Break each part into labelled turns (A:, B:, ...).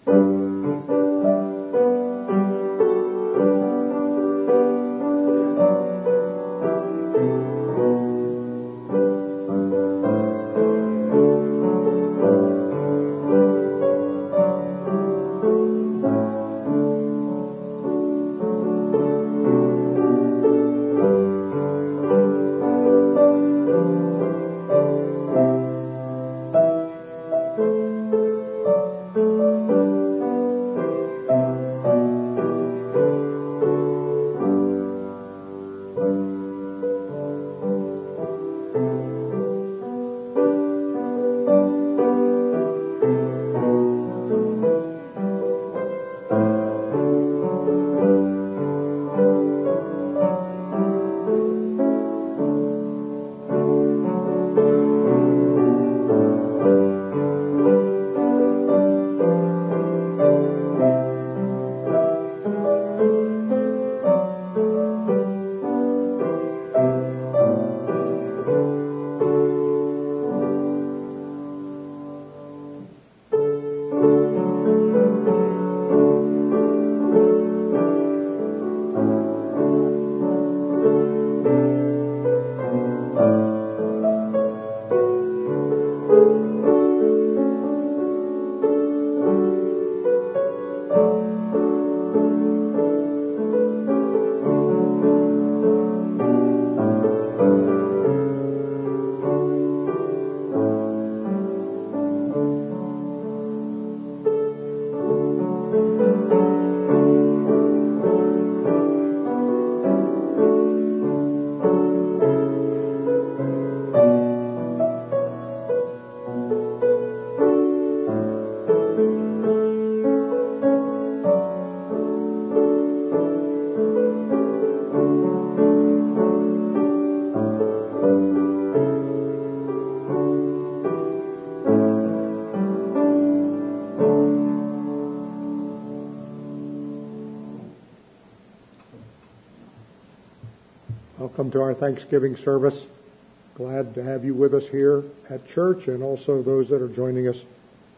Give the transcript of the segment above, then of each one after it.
A: Welcome to our Thanksgiving service. Glad to have you with us here at church, and also those that are joining us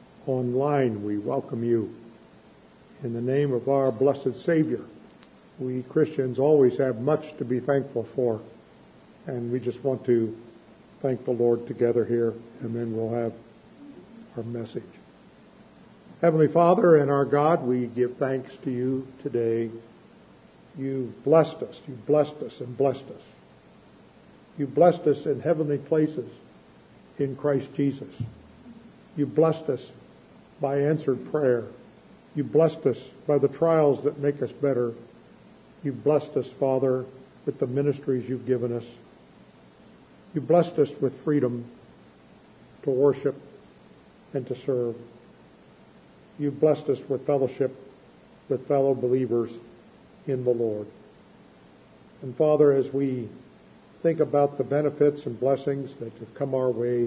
A: online. We welcome you in the name of our blessed Savior. We Christians always have much to be thankful for, and we just want to thank the Lord together here, and then we'll have our message. Heavenly Father and our God, we give thanks to you today. You've blessed us. You've blessed us and blessed us. You've blessed us in heavenly places in Christ Jesus. You've blessed us by answered prayer. You've blessed us by the trials that make us better. You've blessed us, Father, with the ministries you've given us. You've blessed us with freedom to worship and to serve. You've blessed us with fellowship with fellow believers in the Lord. And Father, as we think about the benefits and blessings that have come our way,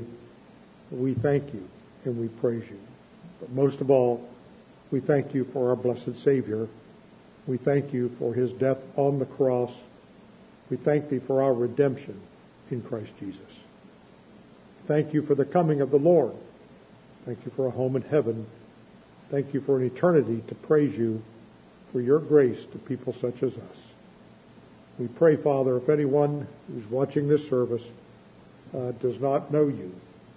A: we thank you and we praise you. But most of all, we thank you for our blessed Savior. We thank you for his death on the cross. We thank thee for our redemption in Christ Jesus. Thank you for the coming of the Lord. Thank you for a home in heaven. Thank you for an eternity to praise you for your grace to people such as us. We pray, Father, if anyone who's watching this service does not know you,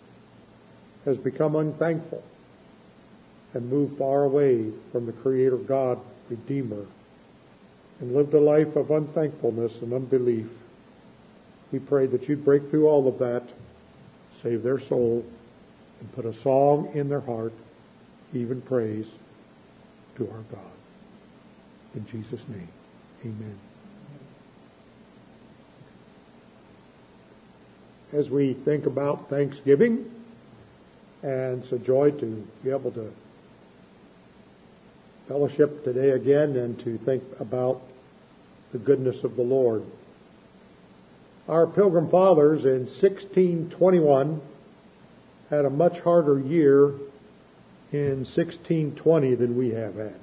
A: has become unthankful, and moved far away from the Creator God, Redeemer, and lived a life of unthankfulness and unbelief, we pray that you'd break through all of that, save their soul, and put a song in their heart, even praise to our God. In Jesus' name, amen. As we think about Thanksgiving, and it's a joy to be able to fellowship today again and to think about the goodness of the Lord. Our Pilgrim Fathers in 1621 had a much harder year in 1620 than we have had.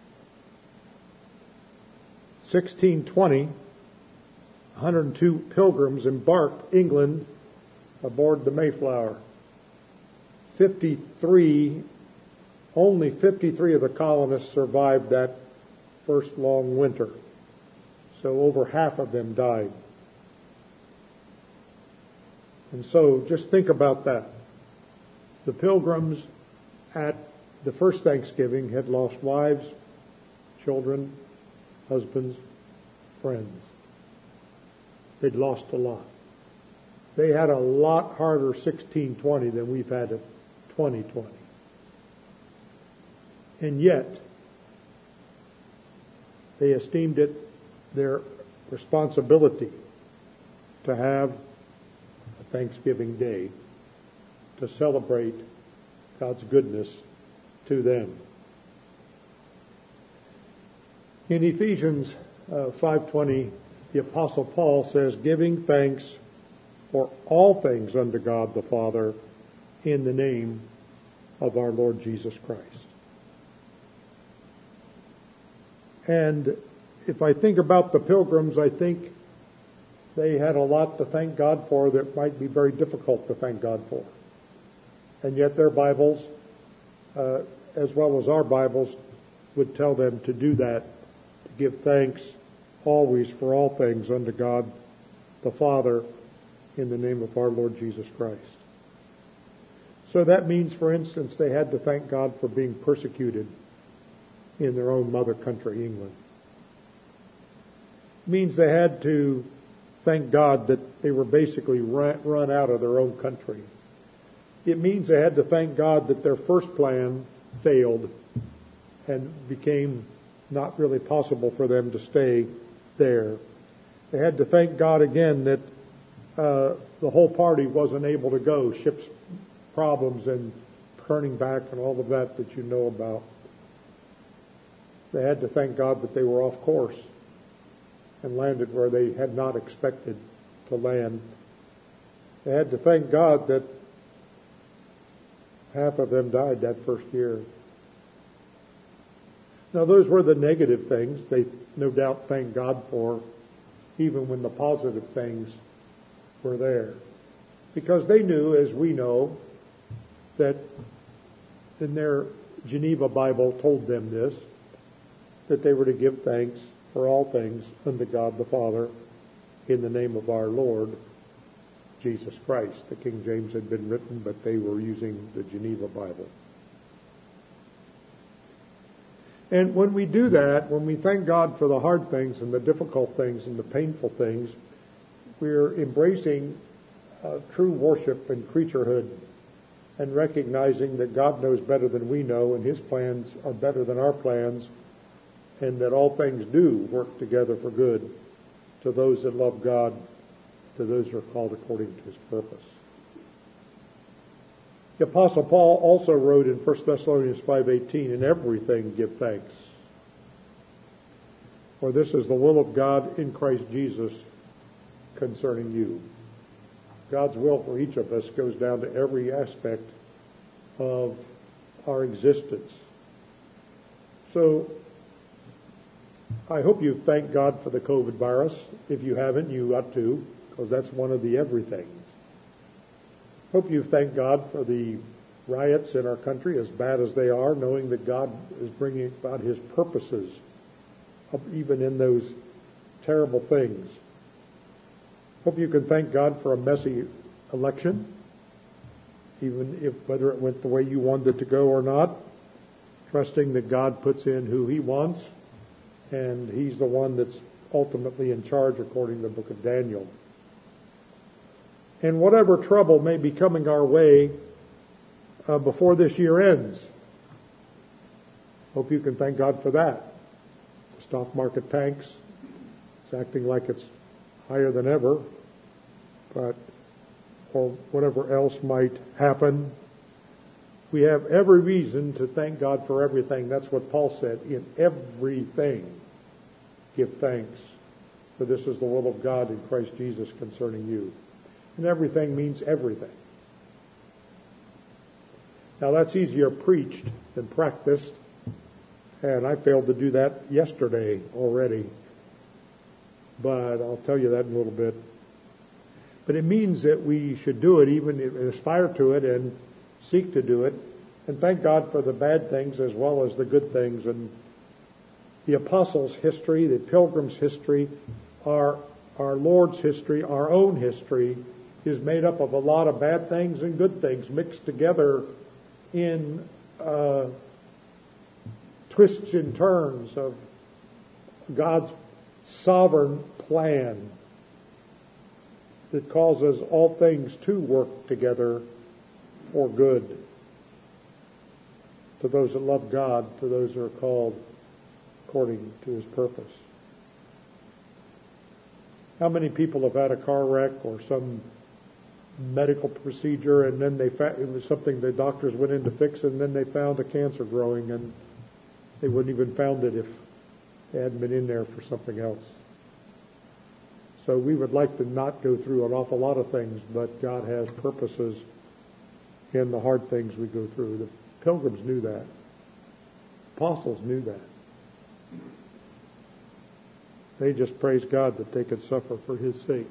A: 1620, 102 pilgrims embarked England aboard the Mayflower. 53 Only 53 of the colonists survived that first long winter. So over half of them died. And so just think about that. The Pilgrims at the first Thanksgiving had lost wives, children, husbands, friends. They'd lost a lot. They had a lot harder 1620 than we've had at 2020. And yet, they esteemed it their responsibility to have a Thanksgiving Day to celebrate God's goodness to them. In Ephesians 5:20, the Apostle Paul says, giving thanks for all things unto God the Father in the name of our Lord Jesus Christ. And if I think about the Pilgrims, I think they had a lot to thank God for that might be very difficult to thank God for. And yet their Bibles, as well as our Bibles, would tell them to do that, to give thanks always for all things unto God the Father in the name of our Lord Jesus Christ. So that means, for instance, they had to thank God for being persecuted in their own mother country, England. It means they had to thank God that they were basically run out of their own country. It means they had to thank God that their first plan failed and became not really possible for them to stay there. They had to thank God again that the whole party wasn't able to go, ships problems and turning back and all of that you know about. They had to thank God that they were off course and landed where they had not expected to land. They had to thank God that half of them died that first year. Now, those were the negative things they no doubt thanked God for, even when the positive things were there. Because they knew, as we know, that in their Geneva Bible told them this, that they were to give thanks for all things unto God the Father in the name of our Lord Jesus Christ. The King James had been written, but they were using the Geneva Bible. And when we do that, when we thank God for the hard things and the difficult things and the painful things, we're embracing true worship and creaturehood and recognizing that God knows better than we know and His plans are better than our plans, and that all things do work together for good to those that love God, to those who are called according to His purpose. The Apostle Paul also wrote in 1 Thessalonians 5:18, in everything give thanks, for this is the will of God in Christ Jesus concerning you. God's will for each of us goes down to every aspect of our existence. So I hope you've thanked God for the COVID virus. If you haven't, you ought to, because that's one of the everythings. Hope you've thanked God for the riots in our country, as bad as they are, knowing that God is bringing about His purposes up even in those terrible things. Hope you can thank God for a messy election, even if whether it went the way you wanted it to go or not, trusting that God puts in who He wants, and He's the one that's ultimately in charge according to the book of Daniel. And whatever trouble may be coming our way before this year ends, hope you can thank God for that. The stock market tanks. It's acting like it's higher than ever, but or whatever else might happen, we have every reason to thank God for everything. That's what Paul said. In everything, give thanks, for this is the will of God in Christ Jesus concerning you. And everything means everything. Now that's easier preached than practiced, and I failed to do that yesterday already. But I'll tell you that in a little bit. But it means that we should do it, even aspire to it and seek to do it, And thank God for the bad things as well as the good things. And the apostles' history, the pilgrims' history, our Lord's history, our own history is made up of a lot of bad things and good things mixed together in twists and turns of God's sovereign plan that causes all things to work together for good to those that love God, to those that are called according to His purpose. How many people have had a car wreck or some medical procedure, and then it was something the doctors went in to fix, and then they found a cancer growing, and they wouldn't even found it if they hadn't been in there for something else. So we would like to not go through an awful lot of things, but God has purposes in the hard things we go through. The Pilgrims knew that. Apostles knew that. They just praised God that they could suffer for His sake.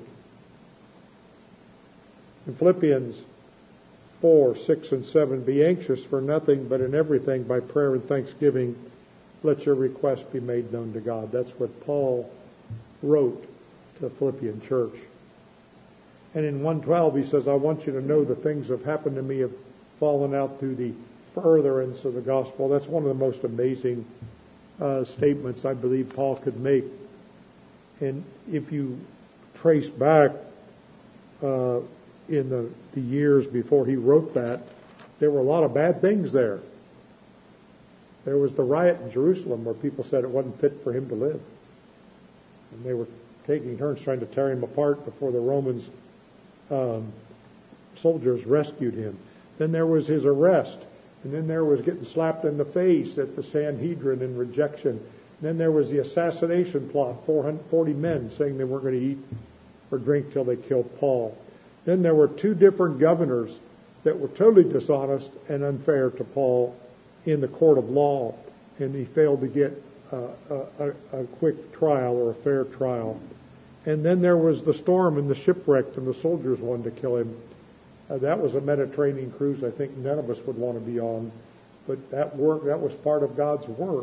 A: In Philippians 4, 6, and 7, be anxious for nothing, but in everything by prayer and thanksgiving, let your requests be made known to God. That's what Paul wrote to the Philippian church. And in 1:12 he says, I want you to know the things that have happened to me have fallen out through the furtherance of the gospel. That's one of the most amazing statements I believe Paul could make. And if you trace back in the years before he wrote that, there were a lot of bad things there. There was the riot in Jerusalem where people said it wasn't fit for him to live. And they were taking turns trying to tear him apart before the Romans soldiers rescued him. Then there was his arrest. And then there was getting slapped in the face at the Sanhedrin in rejection. And then there was the assassination plot, 440 men saying they weren't going to eat or drink till they killed Paul. Then there were two different governors that were totally dishonest and unfair to Paul in the court of law, and he failed to get a quick trial or a fair trial. And then there was the storm and the shipwreck, and the soldiers wanted to kill him. That was a Mediterranean cruise I think none of us would want to be on, but that was part of God's work.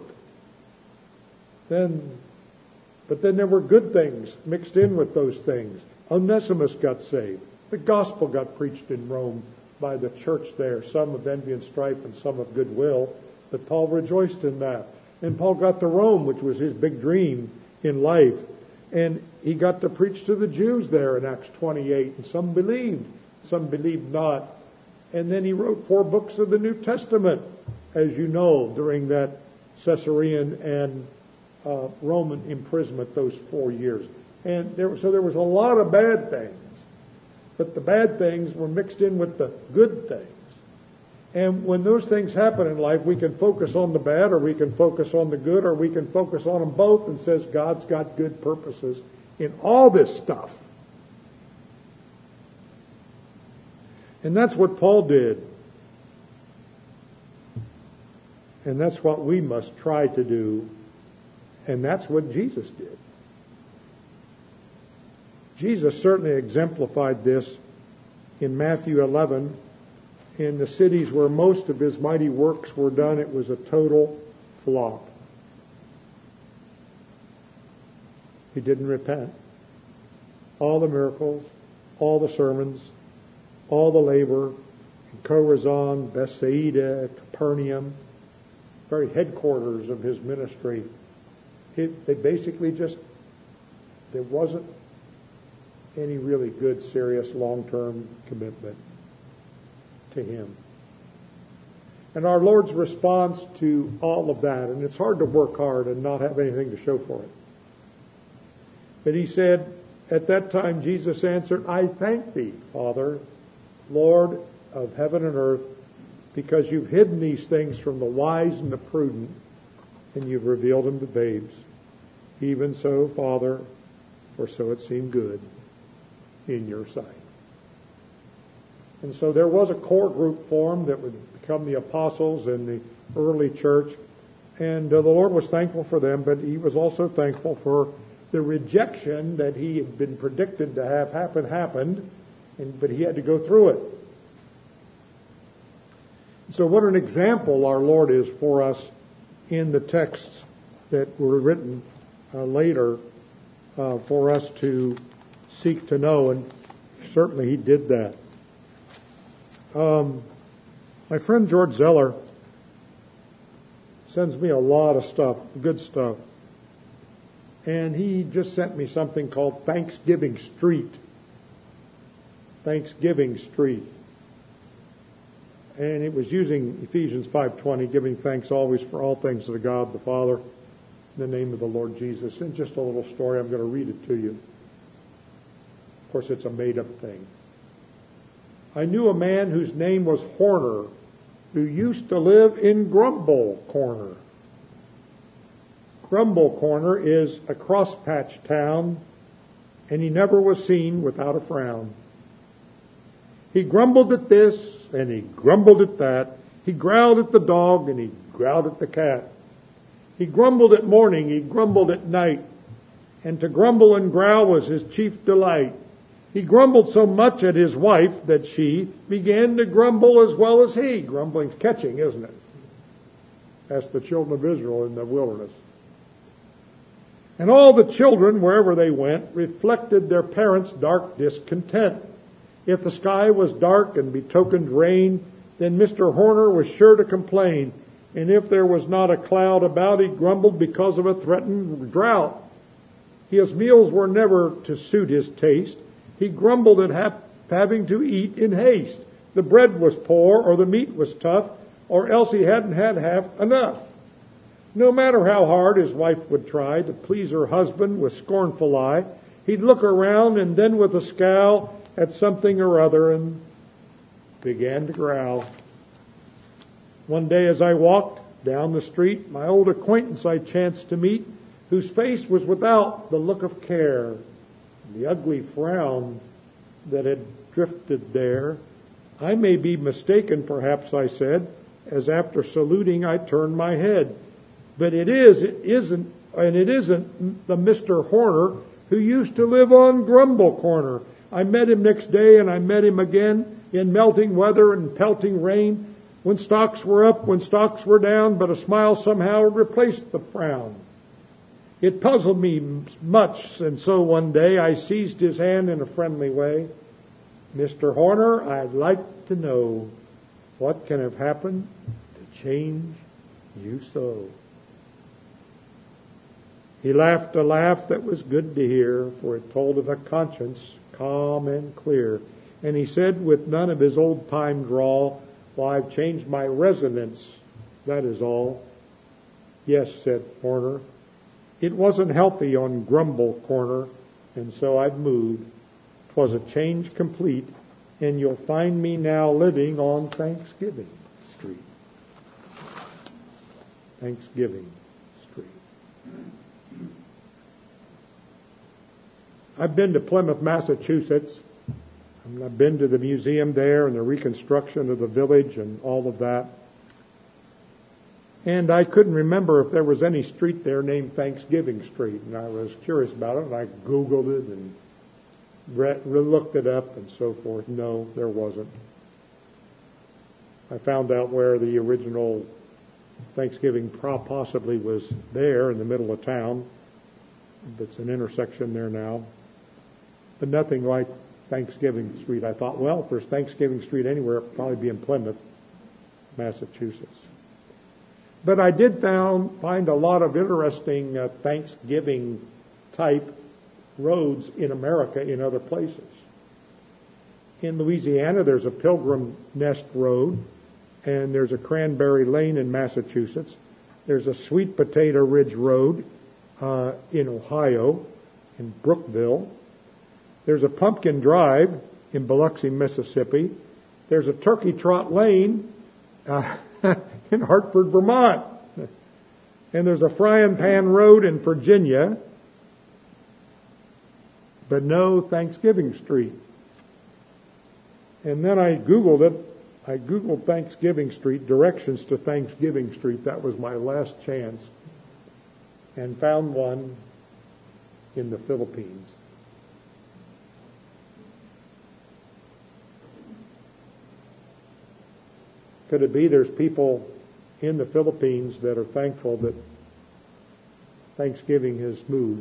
A: But then there were good things mixed in with those things. Onesimus got saved. The gospel got preached in Rome by the church there, some of envy and strife and some of goodwill, but Paul rejoiced in that. And Paul got to Rome, which was his big dream in life, and he got to preach to the Jews there in Acts 28, and some believed not. And then he wrote 4 books of the New Testament, as you know, during that Caesarean and Roman imprisonment, those 4 years. And there was a lot of bad things, but the bad things were mixed in with the good things. And when those things happen in life, we can focus on the bad, or we can focus on the good, or we can focus on them both, and says God's got good purposes in all this stuff. And that's what Paul did. And that's what we must try to do. And that's what Jesus did. Jesus certainly exemplified this in Matthew 11. In the cities where most of his mighty works were done, it was a total flop. He didn't repent. All the miracles, all the sermons, all the labor in Chorazin, Bethsaida, Capernaum, very headquarters of his ministry, they basically there wasn't any really good, serious, long-term commitment to him. And our Lord's response to all of that, and it's hard to work hard and not have anything to show for it. But he said, at that time Jesus answered, I thank thee, Father, Lord of heaven and earth, because you've hidden these things from the wise and the prudent, and you've revealed them to babes. Even so, Father, for so it seemed good in your sight. And so there was a core group formed that would become the apostles in the early church. And the Lord was thankful for them, but he was also thankful for the rejection that he had been predicted to have happened, but he had to go through it. So what an example our Lord is for us in the texts that were written later for us to seek to know, and certainly he did that. My friend George Zeller sends me a lot of stuff, good stuff. And he just sent me something called Thanksgiving Street. Thanksgiving Street. And it was using Ephesians 5:20, giving thanks always for all things to God the Father, in the name of the Lord Jesus. And just a little story, I'm going to read it to you. Of course, it's a made-up thing. I knew a man whose name was Horner, who used to live in Grumble Corner. Grumble Corner is a crosspatch town, and he never was seen without a frown. He grumbled at this, and he grumbled at that. He growled at the dog, and he growled at the cat. He grumbled at morning, he grumbled at night, and to grumble and growl was his chief delight. He grumbled so much at his wife that she began to grumble as well as he. Grumbling's catching, isn't it? That's the children of Israel in the wilderness. And all the children, wherever they went, reflected their parents' dark discontent. If the sky was dark and betokened rain, then Mr. Horner was sure to complain. And if there was not a cloud about, he grumbled because of a threatened drought. His meals were never to suit his taste. He grumbled at having to eat in haste. The bread was poor, or the meat was tough, or else he hadn't had half enough. No matter how hard his wife would try to please her husband with scornful eye, he'd look around and then with a scowl at something or other and began to growl. One day as I walked down the street, my old acquaintance I chanced to meet, whose face was without the look of care, the ugly frown that had drifted there. I may be mistaken, perhaps, I said, as after saluting I turned my head. But it isn't the Mr. Horner who used to live on Grumble Corner. I met him next day, and I met him again in melting weather and pelting rain, when stocks were up, when stocks were down, but a smile somehow replaced the frown. It puzzled me much, and so one day I seized his hand in a friendly way. Mr. Horner, I'd like to know what can have happened to change you so. He laughed a laugh that was good to hear, for it told of a conscience calm and clear. And he said with none of his old-time drawl, "Well, I've changed my residence, that is all." "Yes," said Horner, "it wasn't healthy on Grumble Corner, and so I've moved. 'Twas a change complete, and you'll find me now living on Thanksgiving Street." Thanksgiving Street. I've been to Plymouth, Massachusetts. I've been to the museum there and the reconstruction of the village and all of that. And I couldn't remember if there was any street there named Thanksgiving Street. And I was curious about it, and I Googled it and looked it up and so forth. No, there wasn't. I found out where the original Thanksgiving possibly was there in the middle of town. It's an intersection there now. But nothing like Thanksgiving Street. I thought, well, if there's Thanksgiving Street anywhere, it'd probably be in Plymouth, Massachusetts. But I did find a lot of interesting Thanksgiving-type roads in America in other places. In Louisiana, there's a Pilgrim Nest Road, and there's a Cranberry Lane in Massachusetts. There's a Sweet Potato Ridge Road in Ohio, in Brookville. There's a Pumpkin Drive in Biloxi, Mississippi. There's a Turkey Trot Lane in Hartford, Vermont. And there's a Frying Pan Road in Virginia. But no Thanksgiving Street. And then I Googled it. I Googled Thanksgiving Street, directions to Thanksgiving Street. That was my last chance. And found one in the Philippines. Could it be there's people in the Philippines that are thankful that Thanksgiving has moved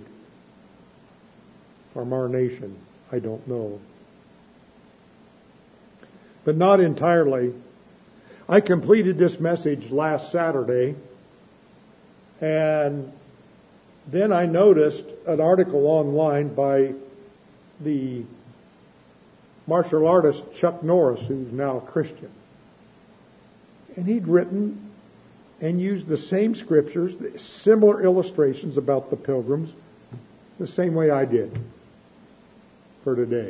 A: from our nation? I don't know. But not entirely. I completed this message last Saturday, and then I noticed an article online by the martial artist Chuck Norris, who's now a Christian. And he'd written and used the same scriptures, similar illustrations about the pilgrims, the same way I did for today.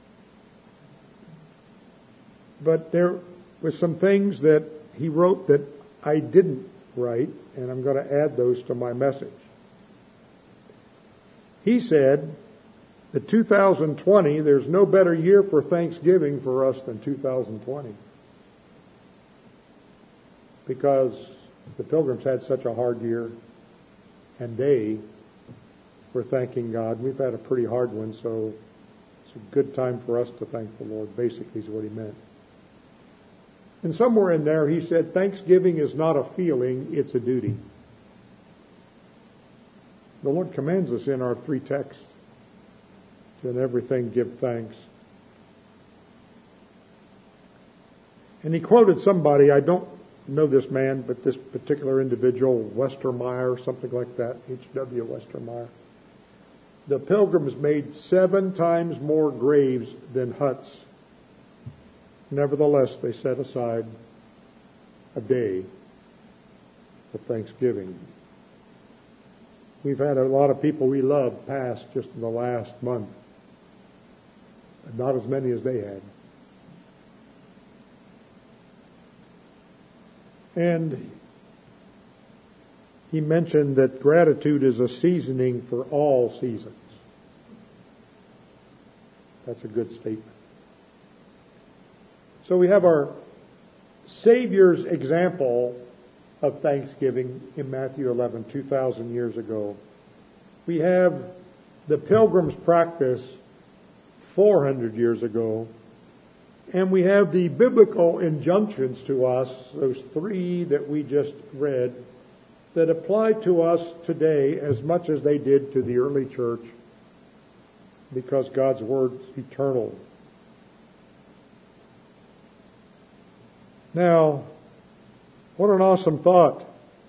A: But there was some things that he wrote that I didn't write, and I'm going to add those to my message. He said that 2020, there's no better year for Thanksgiving for us than 2020. Because the Pilgrims had such a hard year, and they were thanking God. We've had a pretty hard one, so it's a good time for us to thank the Lord, basically is what he meant. And somewhere in there he said, Thanksgiving is not a feeling, it's a duty. The Lord commands us in our 3 texts to in everything give thanks. And he quoted somebody, I don't know this man, but this particular individual, Westermeyer, something like that, H.W. Westermeyer. The Pilgrims made 7 times more graves than huts. Nevertheless, they set aside a day for Thanksgiving. We've had a lot of people we love pass just in the last month, but not as many as they had. And he mentioned that gratitude is a seasoning for all seasons. That's a good statement. So we have our Savior's example of Thanksgiving in Matthew 11, 2,000 years ago. We have the Pilgrim's practice 400 years ago. And we have the biblical injunctions to us, those 3 that we just read, that apply to us today as much as they did to the early church, because God's Word is eternal. Now, what an awesome thought.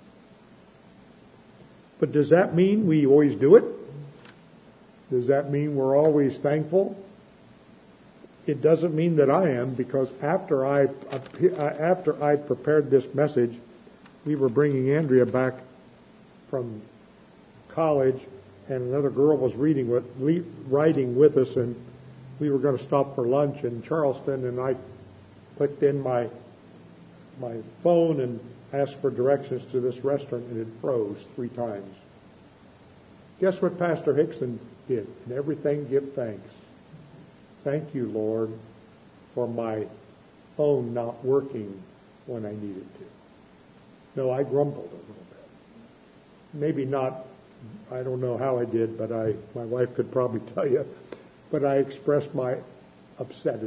A: But does that mean we always do it? Does that mean we're always thankful? It doesn't mean that I am, because after I prepared this message, we were bringing Andrea back from college, and another girl was riding with us, and we were going to stop for lunch in Charleston, and I clicked in my phone and asked for directions to this restaurant, and it froze 3 times. Guess what Pastor Hickson did? In everything, give thanks. Thank you, Lord, for my phone not working when I needed to. No, I grumbled a little bit. Maybe not, I don't know how I did, but my wife could probably tell you, but I expressed my upsetness.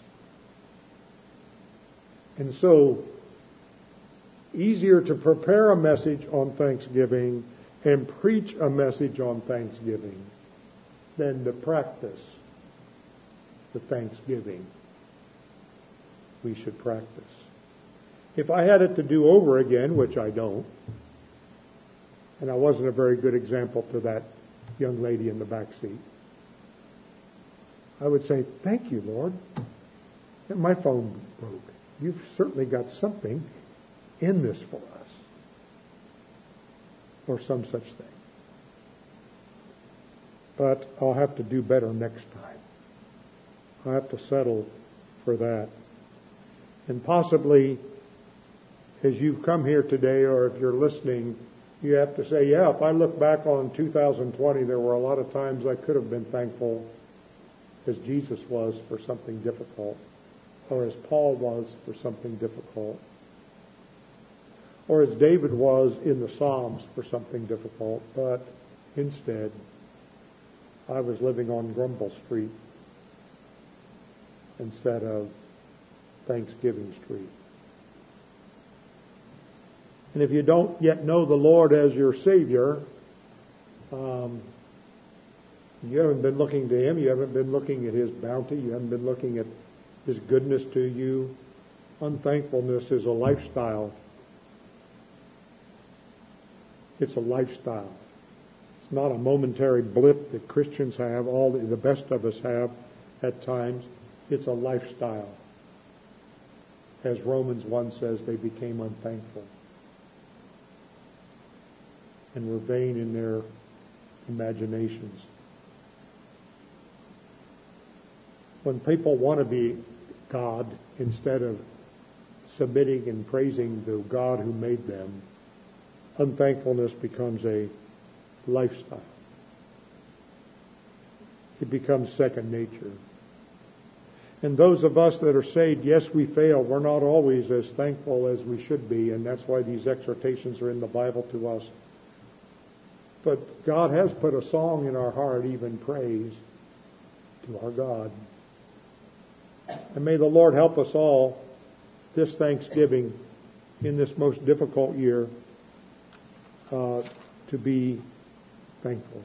A: And so, easier to prepare a message on Thanksgiving and preach a message on Thanksgiving than to practice the Thanksgiving we should practice. If I had it to do over again, which I don't, and I wasn't a very good example to that young lady in the back seat, I would say, thank you, Lord. And my phone broke. You've certainly got something in this for us. Or some such thing. But I'll have to do better next time. I'll have to settle for that. And possibly, as you've come here today, or if you're listening, you have to say, yeah, if I look back on 2020, there were a lot of times I could have been thankful, as Jesus was, for something difficult, or as Paul was for something difficult, or as David was in the Psalms for something difficult, but instead, I was living on Grumble Street instead of Thanksgiving Street. And if you don't yet know the Lord as your Savior, you haven't been looking to Him. You haven't been looking at His bounty. You haven't been looking at His goodness to you. Unthankfulness is a lifestyle. It's a lifestyle. It's not a momentary blip that Christians have, all the best of us have at times. It's a lifestyle. As Romans 1 says, they became unthankful and were vain in their imaginations. When people want to be God instead of submitting and praising the God who made them, unthankfulness becomes a lifestyle. It becomes second nature. And those of us that are saved, yes, we fail. We're not always as thankful as we should be, and that's why these exhortations are in the Bible to us. But God has put a song in our heart, even praise, to our God. And may the Lord help us all this Thanksgiving in this most difficult year to be thankful.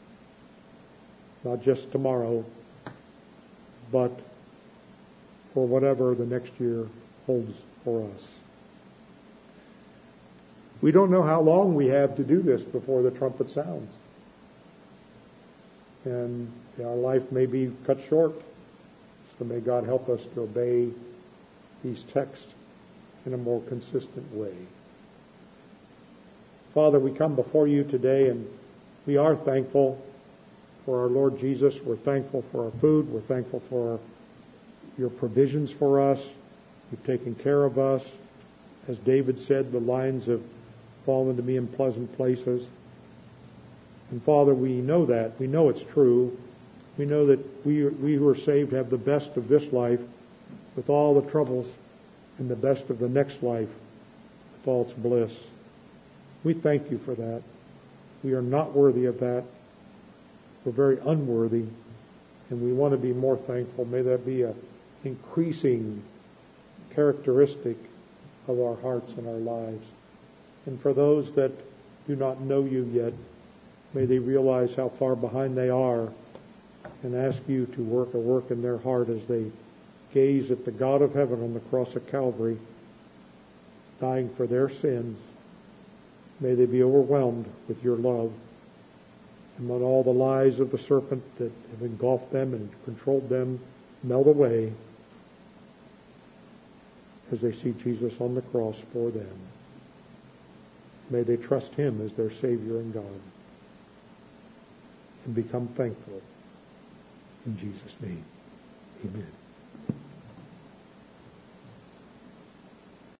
A: Not just tomorrow, but for whatever the next year holds for us. We don't know how long we have to do this before the trumpet sounds. And our life may be cut short. So may God help us to obey these texts in a more consistent way. Father, we come before you today and we are thankful for our Lord Jesus. We're thankful for our food. We're thankful for your provisions for us. You've taken care of us. As David said, the lines have fallen to me in pleasant places. And Father, we know that. We know it's true. We know that we who are saved have the best of this life with all the troubles and the best of the next life with all its bliss. We thank you for that. We are not worthy of that. We're very unworthy, and we want to be more thankful. May that be an increasing characteristic of our hearts and our lives. And for those that do not know you yet, may they realize how far behind they are and ask you to work a work in their heart as they gaze at the God of heaven on the cross of Calvary, dying for their sins. May they be overwhelmed with your love. And let all the lies of the serpent that have engulfed them and controlled them melt away as they see Jesus on the cross for them. May they trust him as their Savior and God and become thankful. In Jesus' name, amen.